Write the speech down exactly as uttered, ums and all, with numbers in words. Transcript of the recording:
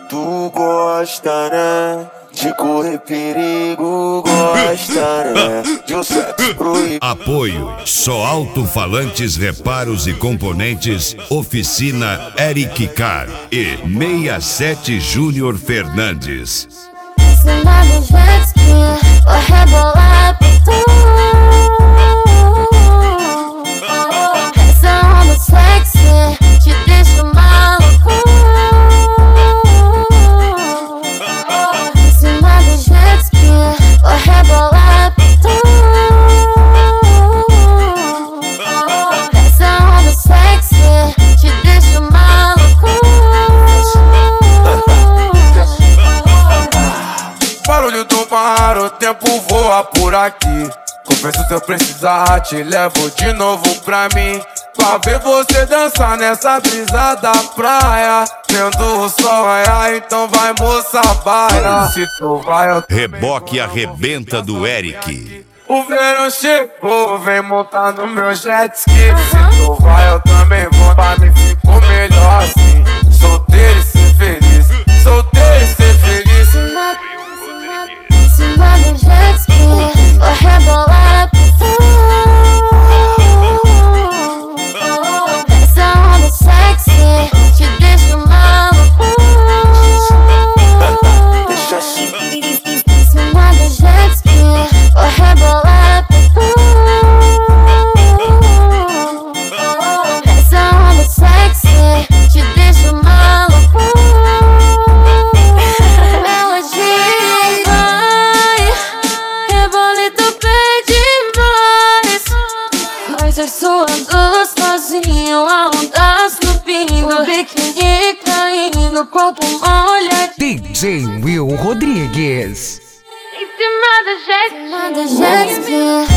Tu gosta, né? De correr perigo, gosta, né? De um sexo proibido. Apoio: Só Alto-Falantes, Reparos e Componentes, Oficina Eric Car e sessenta e sete Júnior Fernandes. Cima do jet ski, vou rebolar por tu. Essa onda sexy te deixa maluco. Cima do jet ski, vou rebolar por tu. Essa onda sexy te deixa maluco. Barulho do mar, o tempo voa por aqui. Confesso, se eu precisar, te levo de novo pra mim. Pra ver você dançar nessa brisa da praia. Vendo o sol raiar, então vai, moça, baila. Se tu vai, eu Reboque Arrebenta do Eric. O verão chegou, vem montar no meu jet ski. Se tu vai, eu também vou, pra mim ficou melhor assim. Solteiro e ser feliz, solteiro e ser feliz. Cima do jet ski, vou rebolar por tu. Essa onda sexy te deixa maluco. Deixa assim. Cima do jet ski, vou rebolar por tu. Essa onda sexy te deixa maluco. Suando sozinho, a onda subindo, biquíni caindo, corpo molha. D J Will Rodrigues. Em cima do jet ski.